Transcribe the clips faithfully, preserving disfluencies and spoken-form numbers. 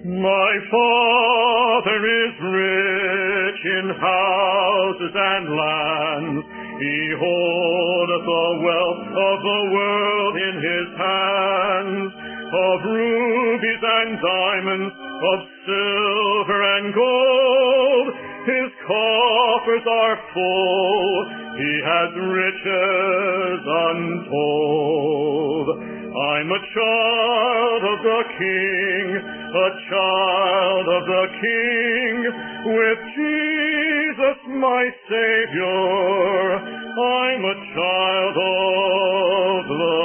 My Father is rich in houses and lands. He holdeth the wealth of the world in his hands. Of rubies and diamonds, of silver and gold, his coffers are full. He has riches untold. I'm a child of the King, a child of the King, with Jesus my Savior. I'm a child of the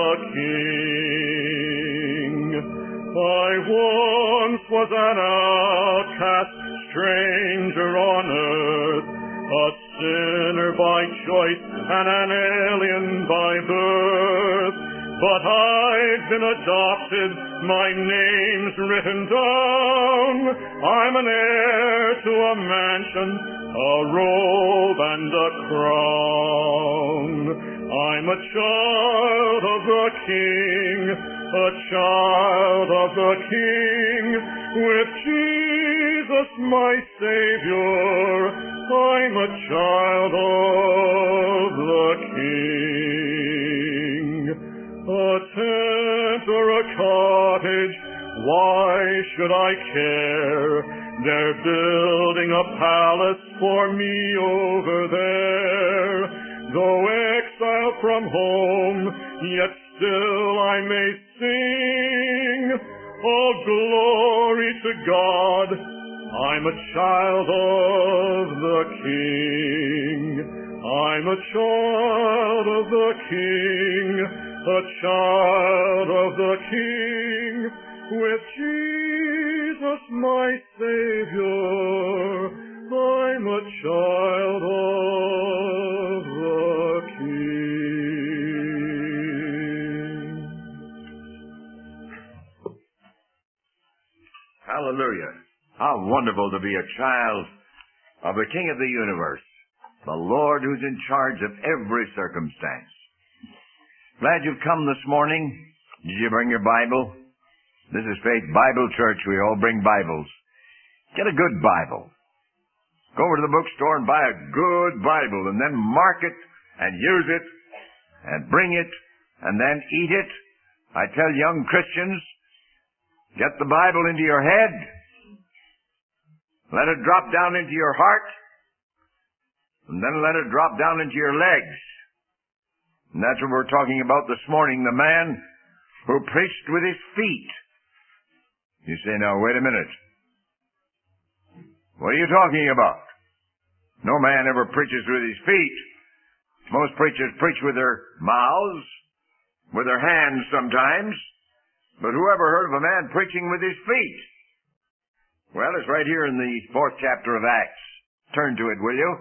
King. I once was an outcast, stranger on earth, a sinner by choice and an alien by birth. But I've been adopted, my name's written down. I'm an heir to a mansion, a robe and a crown. I'm a child of the King, a child of the King, with Jesus my Savior. I'm a child of the King. A tent or a cottage, why should I care? They're building a palace for me over there. Though exiled from home, yet still I may sing. All glory to God, I'm a child of the King. I'm a child of the King, a child of the King, with Jesus my Savior. I'm a child of the King. Hallelujah. How wonderful to be a child of the King of the universe, the Lord who's in charge of every circumstance. Glad you've come this morning. Did you bring your Bible? This is Faith Bible Church. We all bring Bibles. Get a good Bible. Go over to the bookstore and buy a good Bible and then mark it and use it and bring it and then eat it. I tell young Christians, get the Bible into your head. Let it drop down into your heart. And then let it drop down into your legs. And that's what we're talking about this morning, the man who preached with his feet. You say, now, wait a minute. What are you talking about? No man ever preaches with his feet. Most preachers preach with their mouths, with their hands sometimes. But who ever heard of a man preaching with his feet? Well, it's right here in the fourth chapter of Acts. Turn to it, will you?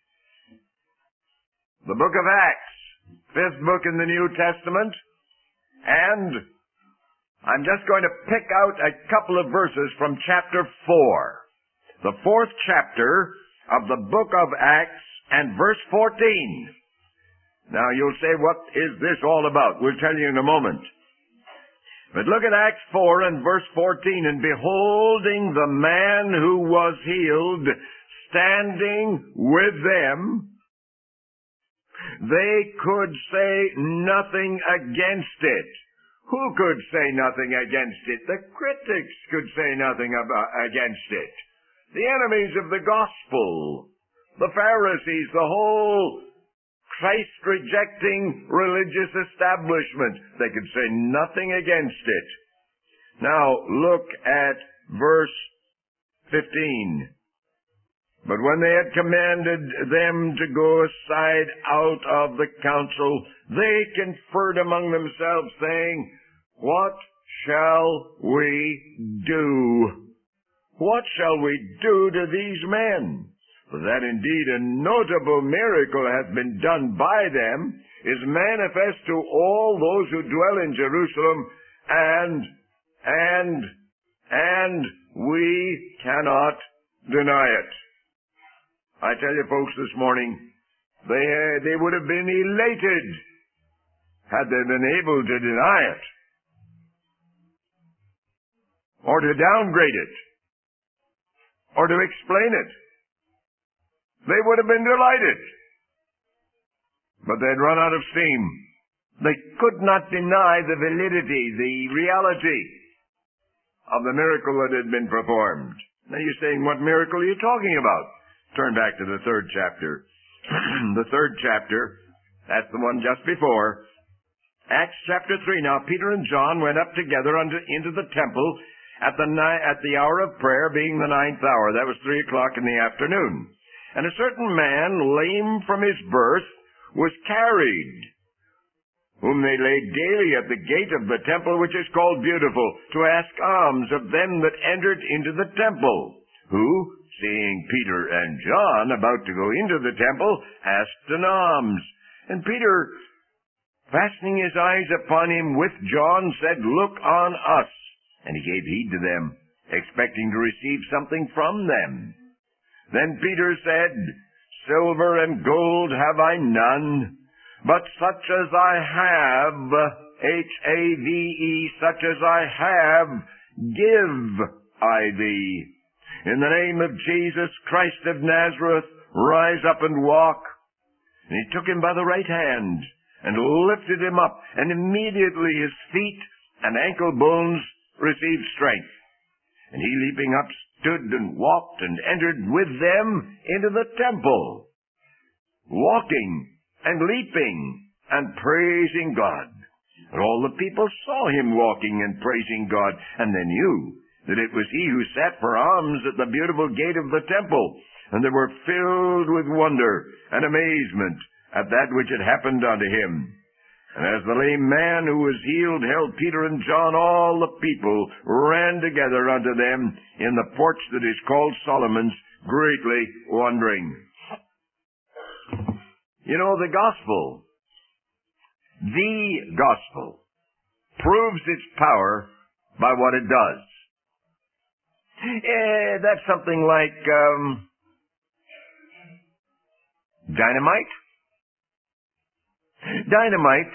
The book of Acts, fifth book in the New Testament, and I'm just going to pick out a couple of verses from chapter four, the fourth chapter of the book of Acts, and verse fourteen. Now you'll say, what is this all about? We'll tell you in a moment. But look at Acts four and verse fourteen, and beholding the man who was healed, standing with them, they could say nothing against it. Who could say nothing against it? The critics could say nothing about, against it. The enemies of the gospel, the Pharisees, the whole Christ-rejecting religious establishment, they could say nothing against it. Now look at verse fifteen. But when they had commanded them to go aside out of the council, they conferred among themselves, saying, what shall we do? What shall we do to these men? For that indeed a notable miracle hath been done by them, is manifest to all those who dwell in Jerusalem, and, and, and we cannot deny it. I tell you folks this morning, they, they would have been elated had they been able to deny it. or to downgrade it, or to explain it. They would have been delighted. But they'd run out of steam. They could not deny the validity, the reality of the miracle that had been performed. Now you're saying, what miracle are you talking about? Turn back to the third chapter. The third chapter, that's the one just before. Acts chapter three. Now Peter and John went up together unto, into the temple at the, ni- at the hour of prayer, being the ninth hour. That was three o'clock in the afternoon. And a certain man, lame from his birth, was carried, whom they laid daily at the gate of the temple, which is called Beautiful, to ask alms of them that entered into the temple, who, seeing Peter and John about to go into the temple, asked an alms. And Peter, fastening his eyes upon him with John, said, Look on us. And he gave heed to them, expecting to receive something from them. Then Peter said, Silver and gold have I none, but such as I have, H A V E, such as I have, give I thee. In the name of Jesus Christ of Nazareth, rise up and walk. And he took him by the right hand, and lifted him up, and immediately his feet and ankle bones received strength. And he, leaping up, stood and walked and entered with them into the temple, walking and leaping and praising God. And all the people saw him walking and praising God, and they knew that it was he who sat for alms at the Beautiful gate of the temple. And they were filled with wonder and amazement at that which had happened unto him. And as the lame man who was healed held Peter and John, all the people ran together unto them in the porch that is called Solomon's, greatly wondering. You know, the gospel, the gospel, proves its power by what it does. Eh, that's something like um, dynamite. Dynamite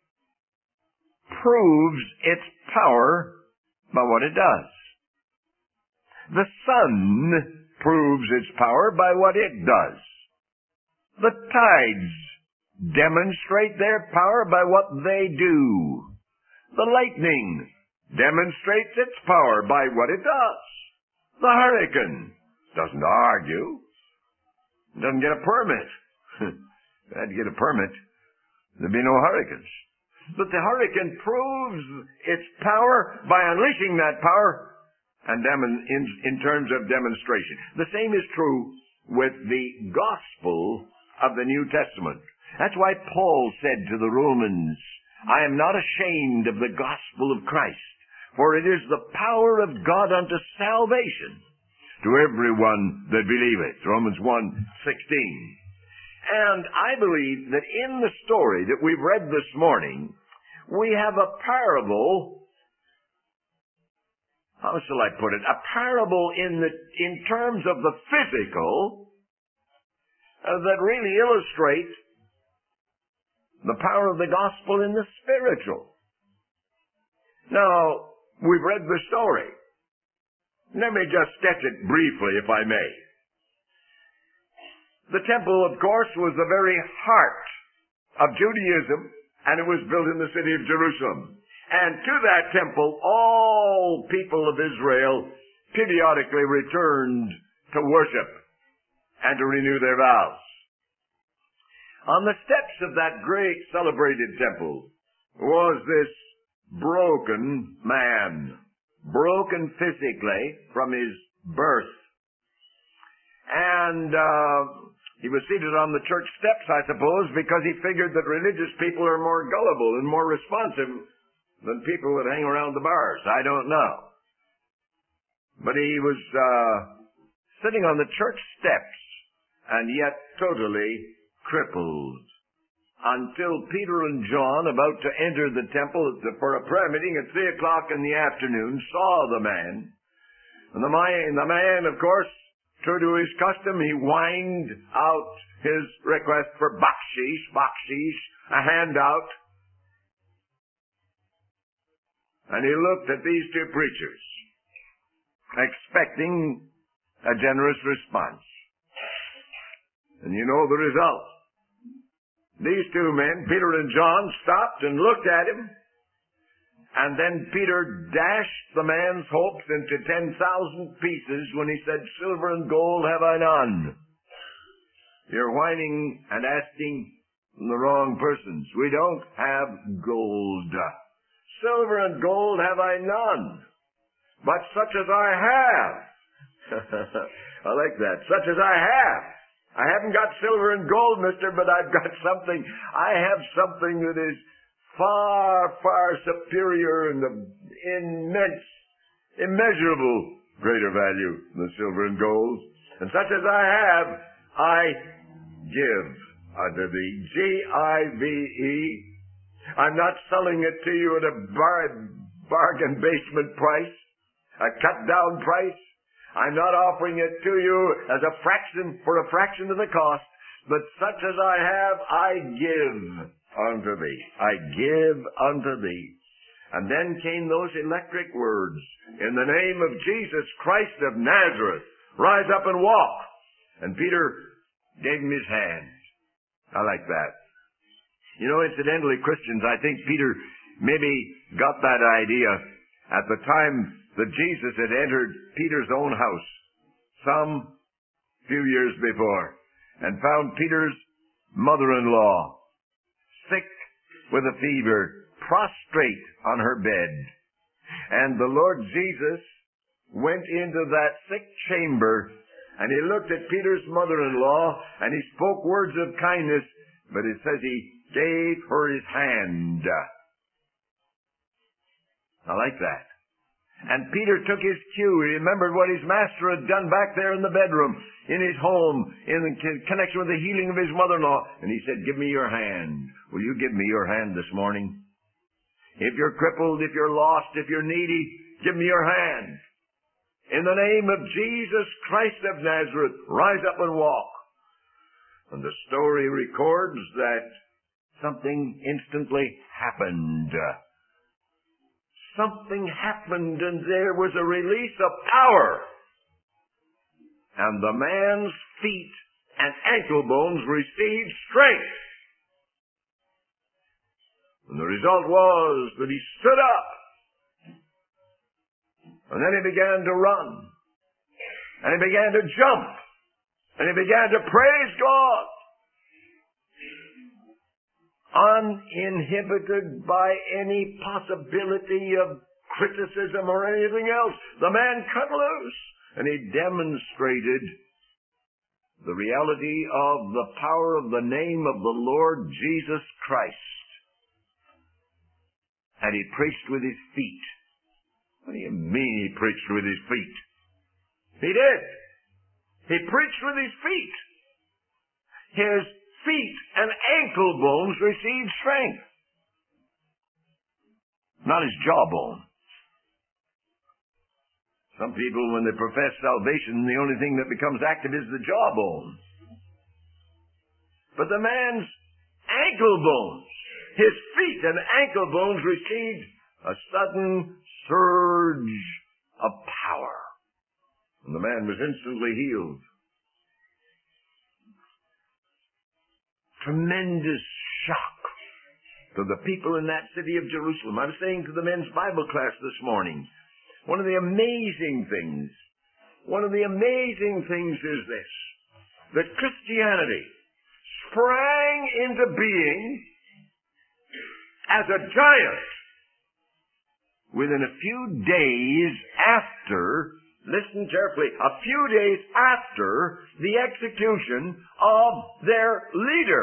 proves its power by what it does. The sun proves its power by what it does. The tides demonstrate their power by what they do. The lightning demonstrates its power by what it does. The hurricane doesn't argue. Doesn't get a permit. If it had to get a permit, there'd be no hurricanes. But the hurricane proves its power by unleashing that power and demon, in, in terms of demonstration. The same is true with the gospel of the New Testament. That's why Paul said to the Romans, I am not ashamed of the gospel of Christ, for it is the power of God unto salvation to everyone that believeth. Romans one sixteen. And I believe that in the story that we've read this morning, we have a parable, how shall I put it, a parable in the in terms of the physical uh, that really illustrates the power of the gospel in the spiritual. Now, we've read the story. Let me just sketch it briefly, if I may. The temple, of course, was the very heart of Judaism, and it was built in the city of Jerusalem. And to that temple, all people of Israel periodically returned to worship and to renew their vows. On the steps of that great celebrated temple was this broken man, broken physically from his birth. And uh, he was seated on the church steps, I suppose, because he figured that religious people are more gullible and more responsive than people that hang around the bars. I don't know. But he was uh, sitting on the church steps and yet totally crippled until Peter and John, about to enter the temple for a prayer meeting at three o'clock in the afternoon, saw the man. And the man, the man, of course, true to his custom, he whined out his request for bakshish, bakshish, a handout. And he looked at these two preachers. expecting a generous response. And you know the result. These two men, Peter and John, stopped and looked at him. And then Peter dashed the man's hopes into ten thousand pieces when he said, "Silver and gold have I none." You're whining and asking the wrong persons. We don't have gold. Silver and gold have I none, but such as I have. I like that. Such as I have. I haven't got silver and gold, mister, but I've got something. I have something that is far, far superior and immense, immeasurable greater value than silver and gold. And such as I have, I give unto thee. G I V E. I'm not selling it to you at a bar- bargain basement price, a cut down price. I'm not offering it to you as a fraction, for a fraction of the cost, but such as I have, I give unto thee. I give unto thee. And then came those electric words, "In the name of Jesus Christ of Nazareth, rise up and walk." And Peter gave him his hand. I like that. You know, incidentally, Christians, I think Peter maybe got that idea at the time that Jesus had entered Peter's own house some few years before and found Peter's mother-in-law sick with a fever, prostrate on her bed. And the Lord Jesus went into that sick chamber and he looked at Peter's mother-in-law and he spoke words of kindness, but it says he gave her his hand. I like that. And Peter took his cue. He remembered what his master had done back there in the bedroom, in his home, in connection with the healing of his mother-in-law. And he said, "Give me your hand. Will you give me your hand this morning? If you're crippled, if you're lost, if you're needy, give me your hand. In the name of Jesus Christ of Nazareth, rise up and walk." And the story records that something instantly happened. Something happened and there was a release of power. And the man's feet and ankle bones received strength. And the result was that he stood up. And then he began to run. And he began to jump. And he began to praise God. Uninhibited by any possibility of criticism or anything else. The man cut loose. And he demonstrated the reality of the power of the name of the Lord Jesus Christ. And he preached with his feet. What do you mean he preached with his feet? He did. He preached with his feet. His feet and ankle bones received strength. Not his jawbone. Some people, when they profess salvation, the only thing that becomes active is the jawbone. But the man's ankle bones, his feet and ankle bones received a sudden surge of power. And the man was instantly healed. Tremendous shock to the people in that city of Jerusalem. I was saying to the men's Bible class this morning, one of the amazing things, one of the amazing things is this, that Christianity sprang into being as a giant within a few days after, listen carefully, a few days after the execution of their leader.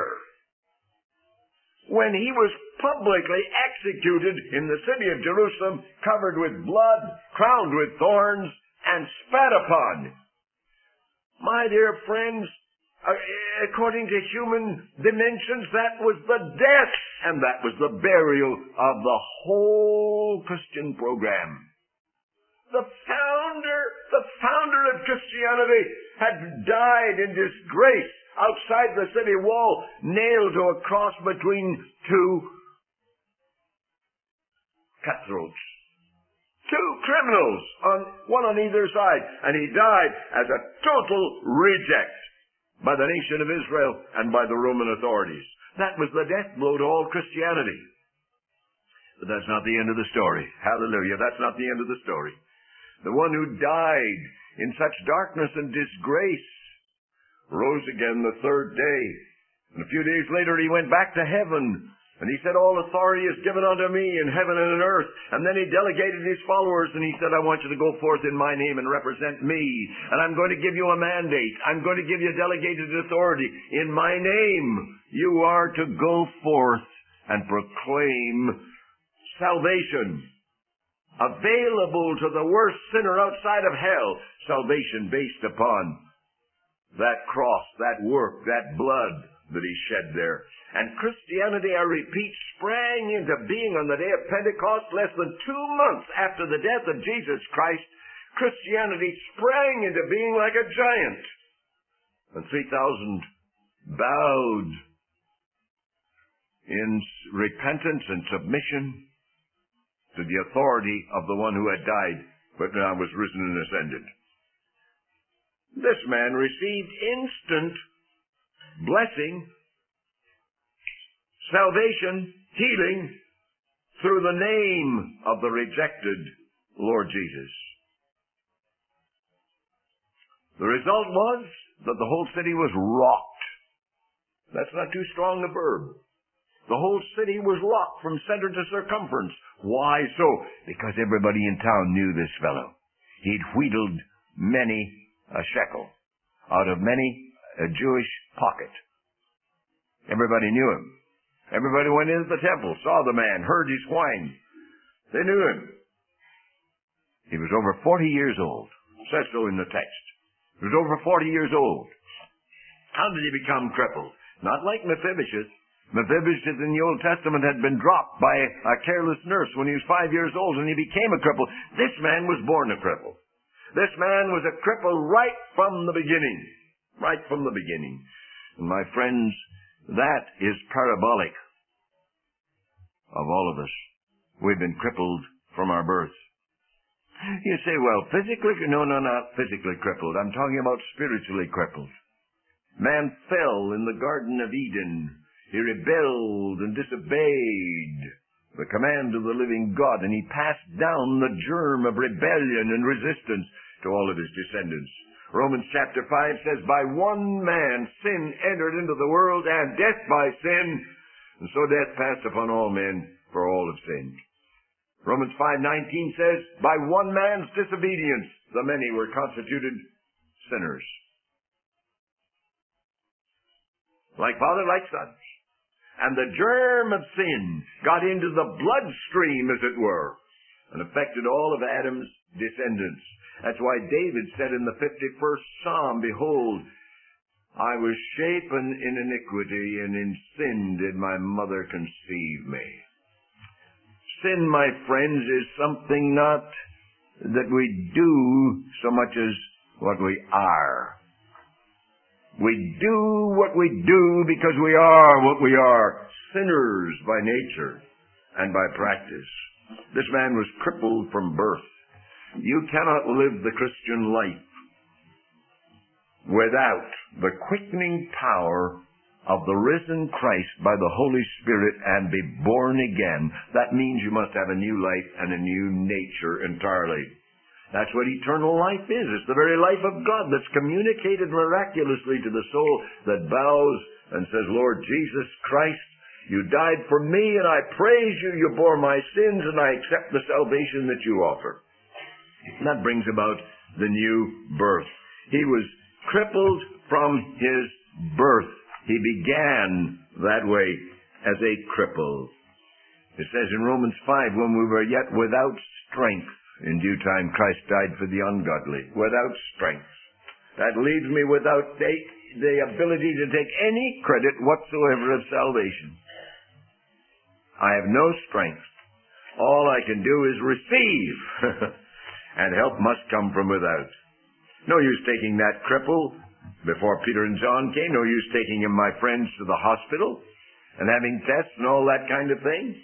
When he was publicly executed in the city of Jerusalem, covered with blood, crowned with thorns, and spat upon. My dear friends, according to human dimensions, that was the death, and that was the burial of the whole Christian program. The founder, the founder of Christianity had died in disgrace outside the city wall, nailed to a cross between two cutthroats, Two criminals, on one on either side. And he died as a total reject by the nation of Israel and by the Roman authorities. That was the death blow to all Christianity. But that's not the end of the story. Hallelujah. That's not the end of the story. The one who died in such darkness and disgrace rose again the third day. And a few days later he went back to heaven. And he said, all authority is given unto me in heaven and in earth. And then he delegated his followers and he said, I want you to go forth in my name and represent me. And I'm going to give you a mandate. I'm going to give you delegated authority. In my name, you are to go forth and proclaim salvation. Available to the worst sinner outside of hell. Salvation based upon that cross, that work, that blood that he shed there. And Christianity, I repeat, sprang into being on the day of Pentecost, less than two months after the death of Jesus Christ. Christianity sprang into being like a giant. And three thousand bowed in repentance and submission to the authority of the one who had died, but now was risen and ascended. This man received instant blessing, salvation, healing through the name of the rejected Lord Jesus. The result was that the whole city was rocked. That's not too strong a verb. The whole city was rocked from center to circumference. Why so? Because everybody in town knew this fellow. He'd wheedled many a shekel out of many a Jewish pocket. Everybody knew him. Everybody went into the temple, saw the man, heard his whine. They knew him. He was over forty years old. It says so in the text. He was over forty years old. How did he become crippled? Not like Mephibosheth. Mephibosheth in the Old Testament had been dropped by a careless nurse when he was five years old and he became a cripple. This man was born a cripple. This man was a cripple right from the beginning. Right from the beginning. And my friends, that is parabolic of all of us. We've been crippled from our birth. You say, well, physically? No, no, not physically crippled. I'm talking about spiritually crippled. Man fell in the Garden of Eden. He rebelled and disobeyed the command of the living God, and he passed down the germ of rebellion and resistance to all of his descendants. Romans chapter five says, by one man sin entered into the world, and death by sin, and so death passed upon all men, for all have sinned. Romans five nineteen says, by one man's disobedience, the many were constituted sinners. Like father, like son. And the germ of sin got into the bloodstream, as it were, and affected all of Adam's descendants. That's why David said in the fifty-first Psalm, behold, I was shapen in iniquity, and in sin did my mother conceive me. Sin, my friends, is something not that we do so much as what we are. We do what we do because we are what we are, sinners by nature and by practice. This man was crippled from birth. You cannot live the Christian life without the quickening power of the risen Christ by the Holy Spirit and be born again. That means you must have a new life and a new nature entirely. That's what eternal life is. It's the very life of God that's communicated miraculously to the soul that bows and says, Lord Jesus Christ, you died for me and I praise you. You bore my sins and I accept the salvation that you offer. And that brings about the new birth. He was crippled from his birth. He began that way as a cripple. It says in Romans five, when we were yet without strength, in due time Christ died for the ungodly. Without strength. That leaves me without take, the ability to take any credit whatsoever of salvation. I have no strength. All I can do is receive. And help must come from without. No use taking that cripple before Peter and John came. No use taking him, my friends, to the hospital and having tests and all that kind of thing.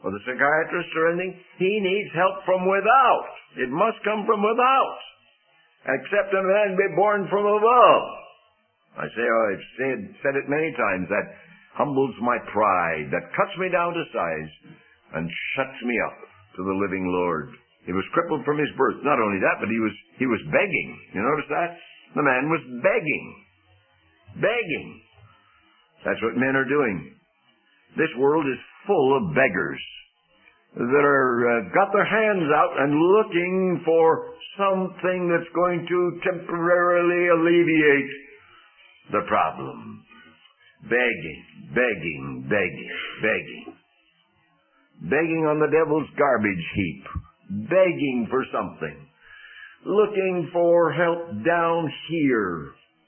or the psychiatrist or anything. He needs help from without. It must come from without. Except a man be born from above. I say, oh, I've said, said it many times. That humbles my pride. That cuts me down to size and shuts me up to the living Lord. He was crippled from his birth. Not only that, but he was he was begging. You notice that? The man was begging. Begging. That's what men are doing. This world is full of beggars that are uh, got their hands out and looking for something that's going to temporarily alleviate the problem. Begging, begging, begging, begging. Begging on the devil's garbage heap. Begging for something. Looking for help down here.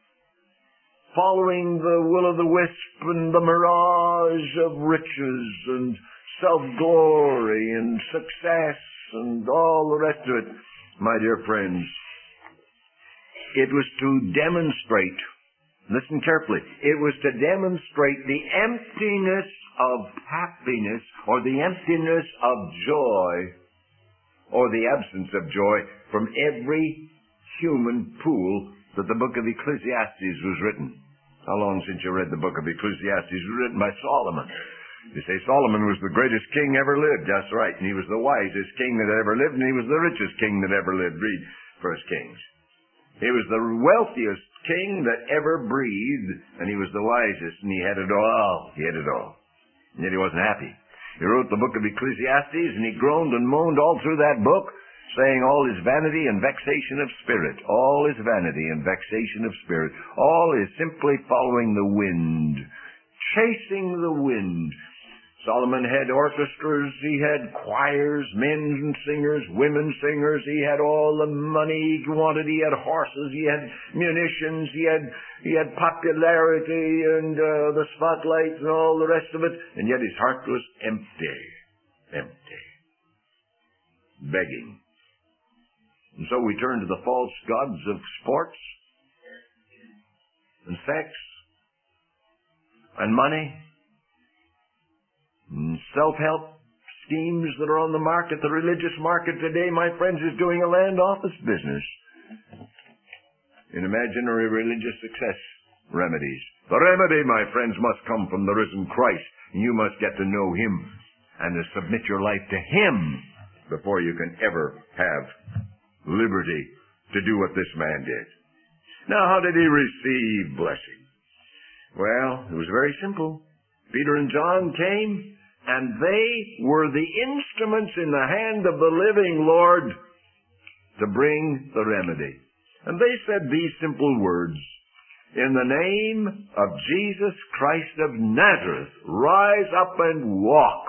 Following the will-o'-the-wisp and the mirage of riches and self-glory and success and all the rest of it. My dear friends, it was to demonstrate, listen carefully, it was to demonstrate the emptiness of happiness or the emptiness of joy or the absence of joy from every human pool that the book of Ecclesiastes was written. How long since you read the book of Ecclesiastes? It was written by Solomon. You say Solomon was the greatest king ever lived. That's right. And he was the wisest king that ever lived, and he was the richest king that ever lived. Read First Kings. He was the wealthiest king that ever breathed, and he was the wisest, and he had it all. He had it all. And yet he wasn't happy. He wrote the book of Ecclesiastes, and he groaned and moaned all through that book, saying all is vanity and vexation of spirit. All is vanity and vexation of spirit. All is simply following the wind, chasing the wind. Solomon had orchestras, he had choirs, men and singers, women singers, he had all the money he wanted, he had horses, he had munitions, he had he had popularity and uh, the spotlight and all the rest of it, and yet his heart was empty, empty, begging. And so we turn to the false gods of sports and sex and money and self-help schemes that are on the market. The religious market today, my friends, is doing a land office business in imaginary religious success remedies. The remedy, my friends, must come from the risen Christ. And you must get to know Him and to submit your life to Him before you can ever have liberty to do what this man did. Now, how did he receive blessing? Well, it was very simple. Peter and John came, and they were the instruments in the hand of the living Lord to bring the remedy. And they said these simple words, "In the name of Jesus Christ of Nazareth, rise up and walk."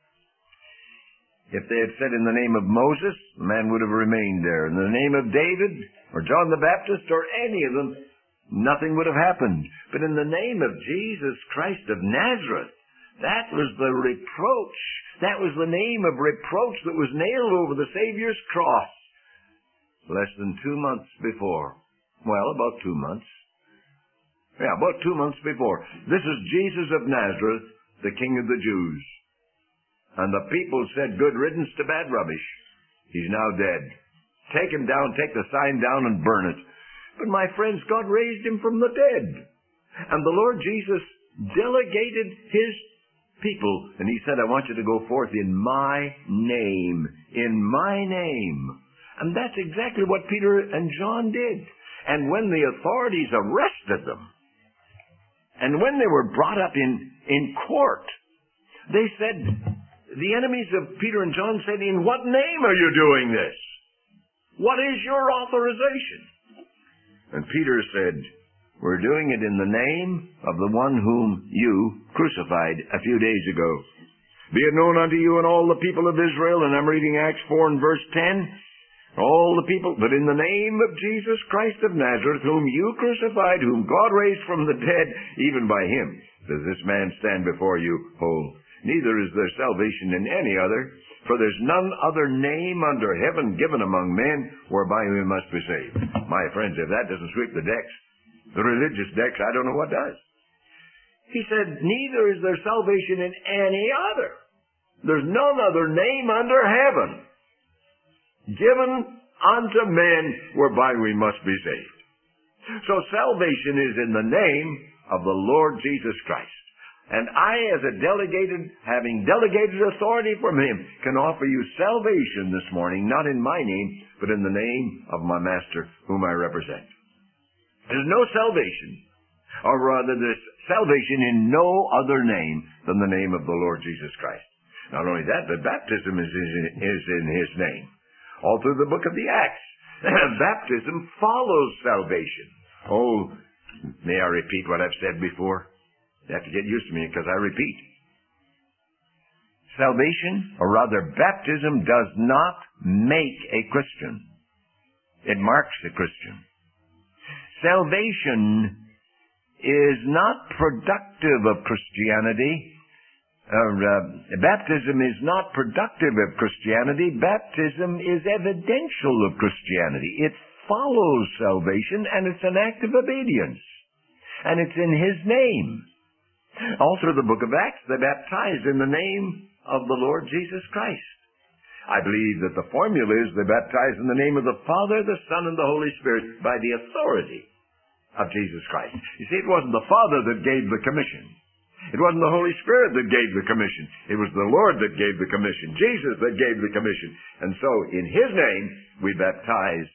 If they had said in the name of Moses, the man would have remained there. In the name of David, or John the Baptist, or any of them, nothing would have happened. But in the name of Jesus Christ of Nazareth, that was the reproach. That was the name of reproach that was nailed over the Savior's cross. Less than two months before. Well, about two months. Yeah, about two months before. This is Jesus of Nazareth, the King of the Jews. And the people said, "Good riddance to bad rubbish. He's now dead. Take him down, take the sign down and burn it." But my friends, God raised him from the dead. And the Lord Jesus delegated his people. And he said, "I want you to go forth in my name. In my name." And that's exactly what Peter and John did. And when the authorities arrested them, and when they were brought up in, in court, they said, the enemies of Peter and John said, "In what name are you doing this? What is your authorization?" And Peter said, "We're doing it in the name of the one whom you crucified a few days ago. Be it known unto you and all the people of Israel," and I'm reading Acts four and verse ten, "all the people, but in the name of Jesus Christ of Nazareth, whom you crucified, whom God raised from the dead, even by him does this man stand before you whole. Neither is there salvation in any other, for there's none other name under heaven given among men whereby we must be saved." My friends, if that doesn't sweep the decks, the religious decks, I don't know what does. He said, "Neither is there salvation in any other." There's none other name under heaven given unto men whereby we must be saved. So salvation is in the name of the Lord Jesus Christ. And I, as a delegated, having delegated authority from Him, can offer you salvation this morning, not in my name, but in the name of my Master, whom I represent. There's no salvation, or rather there's salvation in no other name than the name of the Lord Jesus Christ. Not only that, but baptism is in, is in His name. All through the book of the Acts, baptism follows salvation. Oh, may I repeat what I've said before? You have to get used to me because I repeat. Salvation, or rather baptism, does not make a Christian. It marks a Christian. Salvation is not productive of Christianity. Or, uh, baptism is not productive of Christianity. Baptism is evidential of Christianity. It follows salvation, and it's an act of obedience. And it's in His name. All through the book of Acts, they baptized in the name of the Lord Jesus Christ. I believe that the formula is they baptized in the name of the Father, the Son, and the Holy Spirit by the authority of Jesus Christ. You see, it wasn't the Father that gave the commission. It wasn't the Holy Spirit that gave the commission. It was the Lord that gave the commission. Jesus that gave the commission. And so, in His name, we baptize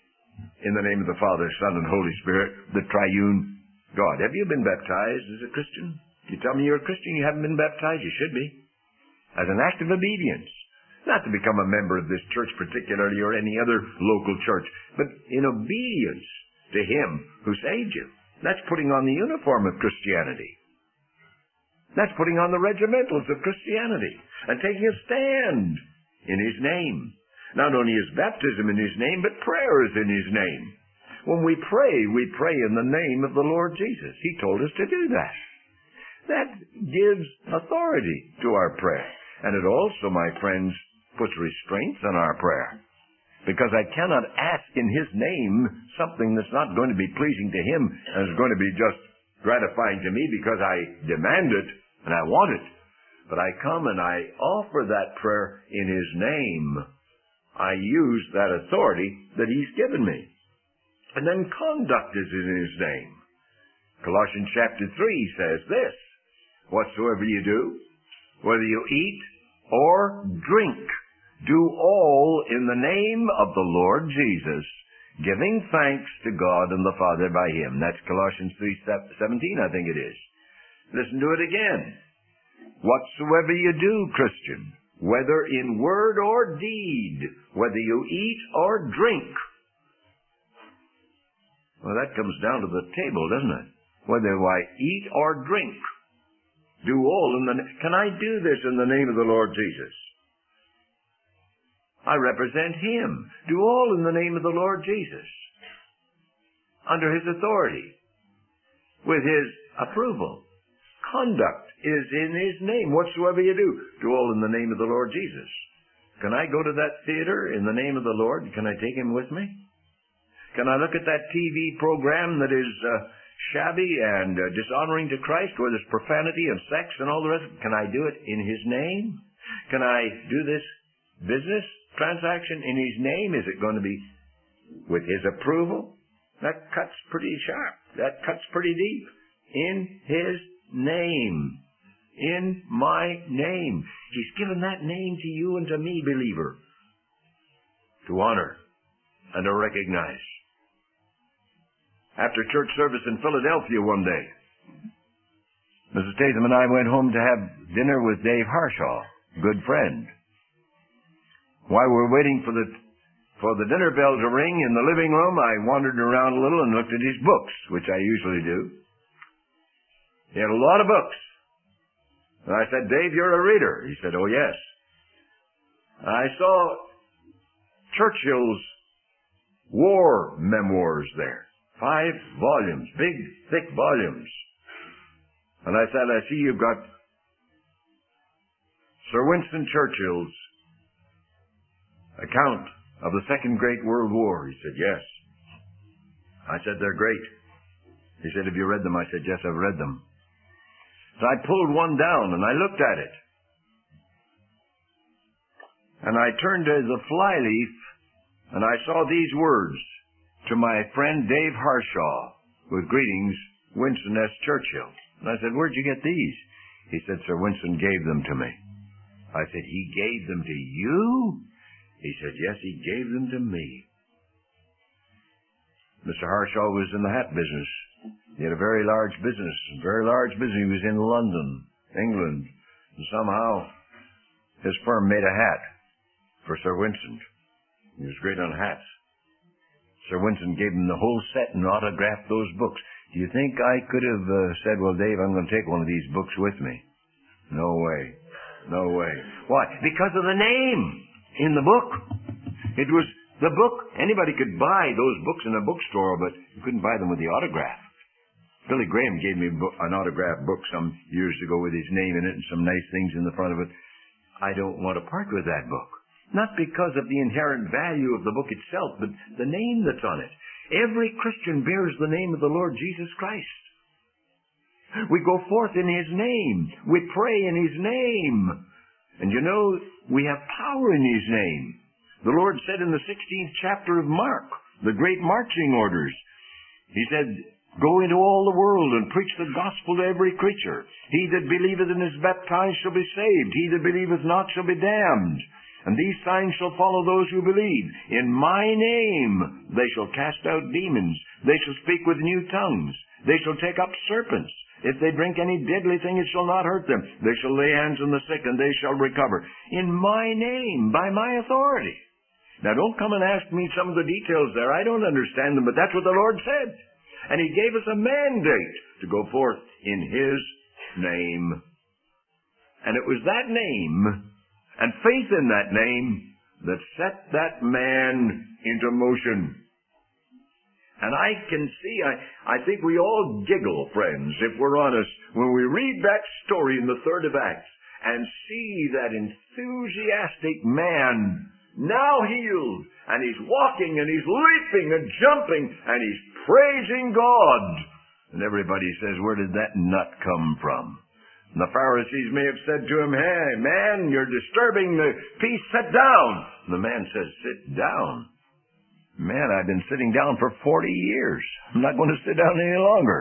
in the name of the Father, Son, and Holy Spirit, the triune God. Have you been baptized as a Christian? You tell me you're a Christian, you haven't been baptized? You should be. As an act of obedience. Not to become a member of this church particularly or any other local church, but in obedience to Him who saved you. That's putting on the uniform of Christianity. That's putting on the regimentals of Christianity and taking a stand in His name. Not only is baptism in His name, but prayer is in His name. When we pray, we pray in the name of the Lord Jesus. He told us to do that. That gives authority to our prayer. And it also, my friends, puts restraints on our prayer. Because I cannot ask in His name something that's not going to be pleasing to Him and is going to be just gratifying to me because I demand it and I want it. But I come and I offer that prayer in His name. I use that authority that He's given me. And then conduct is in His name. Colossians chapter three says this, whatsoever you do, whether you eat or drink, do all in the name of the Lord Jesus, giving thanks to God and the Father by Him. That's Colossians three seventeen, I think it is. Listen to it again. Whatsoever you do, Christian, whether in word or deed, whether you eat or drink. Well, that comes down to the table, doesn't it? Whether I eat or drink. Do all in the... Can I do this in the name of the Lord Jesus? I represent Him. Do all in the name of the Lord Jesus. Under His authority. With His approval. Conduct is in His name. Whatsoever you do, do all in the name of the Lord Jesus. Can I go to that theater in the name of the Lord? Can I take Him with me? Can I look at that T V program that is uh, shabby and uh, dishonoring to Christ, where there's profanity and sex and all the rest? Can I do it in His name? Can I do this business transaction in His name? Is it going to be with His approval? That cuts pretty sharp. That cuts pretty deep. In His name. In my name. He's given that name to you and to me, believer, to honor and to recognize. After church service in Philadelphia one day, Missus Tatham and I went home to have dinner with Dave Harshaw, good friend. While we were waiting for the for the dinner bell to ring in the living room, I wandered around a little and looked at his books, which I usually do. He had a lot of books. And I said, Dave, you're a reader. He said, oh, yes. I saw Churchill's war memoirs there. Five volumes, big, thick volumes. And I said, I see you've got Sir Winston Churchill's account of the Second Great World War. He said, yes. I said, they're great. He said, have you read them? I said, yes, I've read them. So I pulled one down and I looked at it. and I turned to the flyleaf, and I saw these words, "To my friend Dave Harshaw, with greetings, Winston S. Churchill." And I said, "Where'd you get these?" He said, "Sir Winston gave them to me." I said, "He gave them to you?" He said, "Yes, he gave them to me." Mister Harshaw was in the hat business. He had a very large business, a very large business. He was in London, England, and somehow his firm made a hat for Sir Winston. He was great on hats. Sir Winston gave him the whole set and autographed those books. Do you think I could have uh, said, "Well, Dave, I'm going to take one of these books with me"? No way. No way. Why? Because of the name in the book. It was the book. Anybody could buy those books in a bookstore, but you couldn't buy them with the autograph. Billy Graham gave me an autographed book some years ago with his name in it and some nice things in the front of it. I don't want to part with that book. Not because of the inherent value of the book itself, but the name that's on it. Every Christian bears the name of the Lord Jesus Christ. We go forth in His name. We pray in His name. And you know, we have power in His name. The Lord said in the sixteenth chapter of Mark, the great marching orders, He said, "Go into all the world and preach the gospel to every creature. He that believeth and is baptized shall be saved. He that believeth not shall be damned. And these signs shall follow those who believe. In my name they shall cast out demons. They shall speak with new tongues. They shall take up serpents. If they drink any deadly thing, it shall not hurt them. They shall lay hands on the sick, and they shall recover. In my name, by my authority." Now, don't come and ask me some of the details there. I don't understand them, but that's what the Lord said. And He gave us a mandate to go forth in His name. And it was that name and faith in that name that set that man into motion. And I can see, I, I think we all giggle, friends, if we're honest, when we read that story in the third of Acts and see that enthusiastic man now healed, and he's walking, and he's leaping and jumping, and he's praising God. And everybody says, "Where did that nut come from?" And the Pharisees may have said to him, "Hey, man, you're disturbing the peace. Sit down." And the man says, "Sit down? Man, I've been sitting down for forty years. I'm not going to sit down any longer."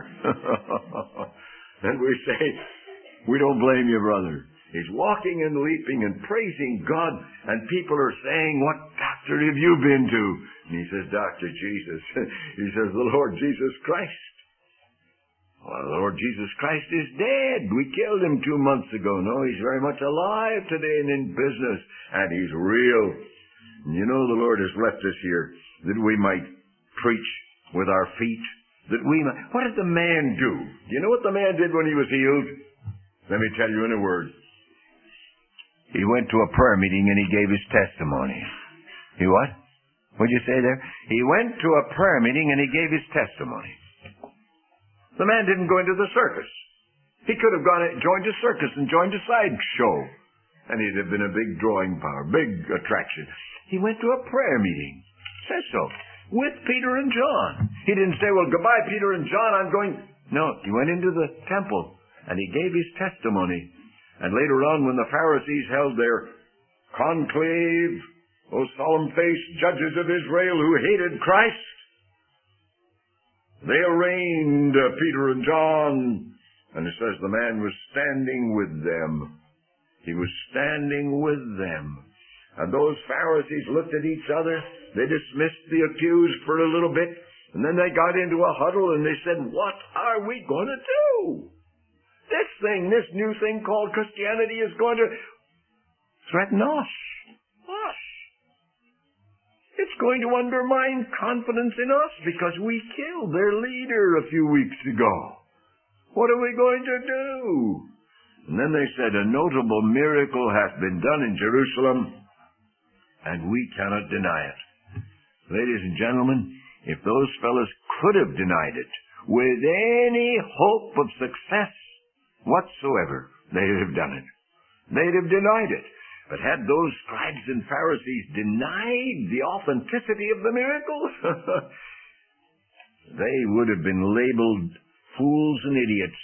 And we say, "We don't blame you, brother." He's walking and leaping and praising God, and people are saying, "What doctor have you been to?" And he says, "Doctor Jesus." He says, "The Lord Jesus Christ." "Well, the Lord Jesus Christ is dead. We killed Him two months ago." "No, He's very much alive today and in business, and He's real." And you know, the Lord has left us here that we might preach with our feet, that we might... What did the man do? Do you know what the man did when he was healed? Let me tell you in a word. He went to a prayer meeting and he gave his testimony. He what? What'd you say there? He went to a prayer meeting and he gave his testimony. The man didn't go into the circus. He could have gone and joined a circus and joined a sideshow, and he'd have been a big drawing power, big attraction. He went to a prayer meeting. Says so. With Peter and John. He didn't say, "Well, goodbye, Peter and John, I'm going..." No, he went into the temple and he gave his testimony. And later on, when the Pharisees held their conclave, those solemn-faced judges of Israel who hated Christ, they arraigned uh, Peter and John. And it says the man was standing with them. He was standing with them. And those Pharisees looked at each other. They dismissed the accused for a little bit. And then they got into a huddle and they said, "What are we going to do? This thing, this new thing called Christianity is going to threaten us. Us. It's going to undermine confidence in us because we killed their leader a few weeks ago. What are we going to do?" And then they said, "A notable miracle hath been done in Jerusalem, and we cannot deny it." Ladies and gentlemen, if those fellows could have denied it with any hope of success whatsoever, they'd have done it. They'd have denied it. But had those scribes and Pharisees denied the authenticity of the miracle, they would have been labeled fools and idiots.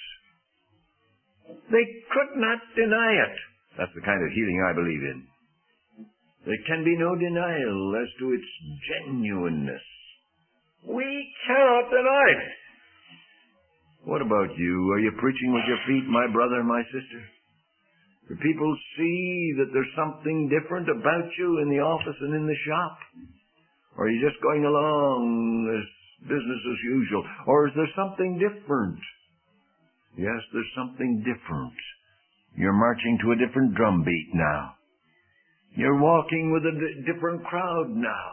They could not deny it. That's the kind of healing I believe in. There can be no denial as to its genuineness. We cannot deny it. What about you? Are you preaching with your feet, my brother and my sister? Do people see that there's something different about you in the office and in the shop? Or are you just going along as business as usual? Or is there something different? Yes, there's something different. You're marching to a different drum beat now. You're walking with a d- different crowd now.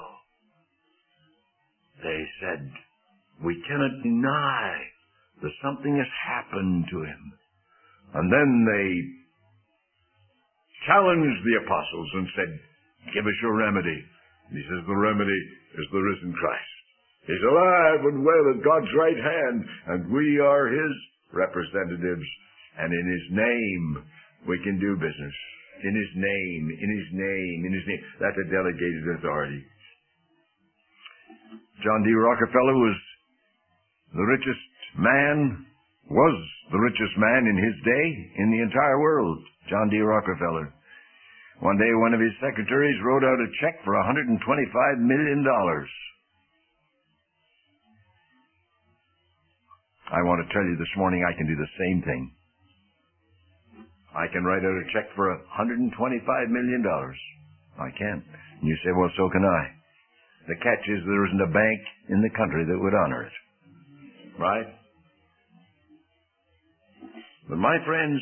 They said, we cannot deny that something has happened to him. And then they challenged the apostles and said, give us your remedy. And he says, the remedy is the risen Christ. He's alive and well at God's right hand, and we are his representatives, and in his name we can do business. In his name, in his name, in his name. That's a delegated authority. John D. Rockefeller was the richest man, was the richest man in his day in the entire world. John D. Rockefeller. One day one of his secretaries wrote out a check for one hundred twenty-five million dollars. I want to tell you this morning I can do the same thing. I can write out a check for one hundred twenty-five million dollars. I can. And you say, well, so can I. The catch is there isn't a bank in the country that would honor it. Right? But my friends,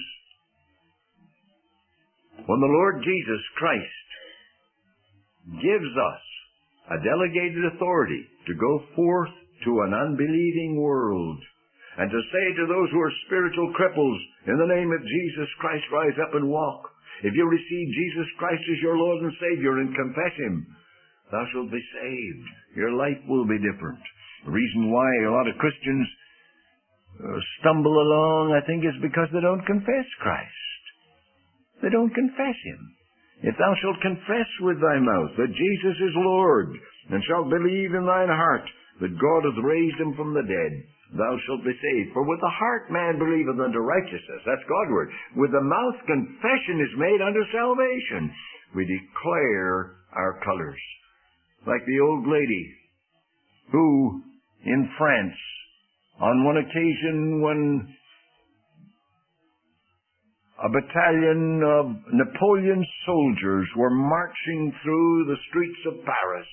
when the Lord Jesus Christ gives us a delegated authority to go forth to an unbelieving world, and to say to those who are spiritual cripples, in the name of Jesus Christ, rise up and walk. If you receive Jesus Christ as your Lord and Savior and confess him, thou shalt be saved. Your life will be different. The reason why a lot of Christians uh, stumble along, I think, is because they don't confess Christ. They don't confess him. If thou shalt confess with thy mouth that Jesus is Lord, and shalt believe in thine heart that God hath raised him from the dead, thou shalt be saved. For with the heart man believeth unto righteousness. That's God's word. With the mouth confession is made unto salvation. We declare our colors. Like the old lady who, in France, on one occasion when a battalion of Napoleon soldiers were marching through the streets of Paris,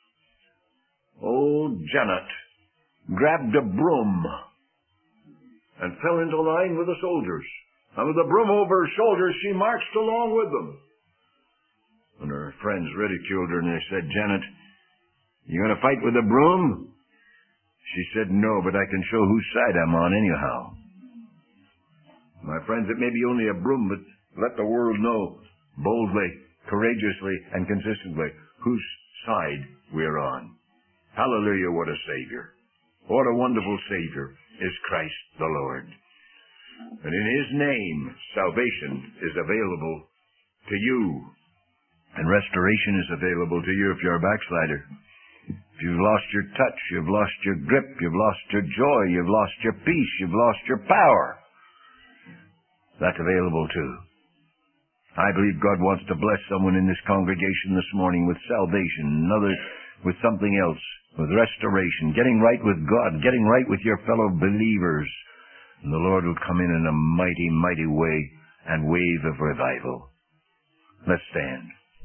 old Janet grabbed a broom and fell into line with the soldiers. And with the broom over her shoulders, she marched along with them. And her friends ridiculed her and they said, Janet, you going to fight with a broom? She said, no, but I can show whose side I'm on anyhow. My friends, it may be only a broom, but let the world know boldly, courageously, and consistently whose side we're on. Hallelujah, what a Savior. What a wonderful Savior is Christ the Lord. And in his name, salvation is available to you. And restoration is available to you if you're a backslider. If you've lost your touch, you've lost your grip, you've lost your joy, you've lost your peace, you've lost your power. That's available too. I believe God wants to bless someone in this congregation this morning with salvation, another with something else, with restoration, getting right with God, getting right with your fellow believers. And the Lord will come in in a mighty, mighty way and wave of revival. Let's stand.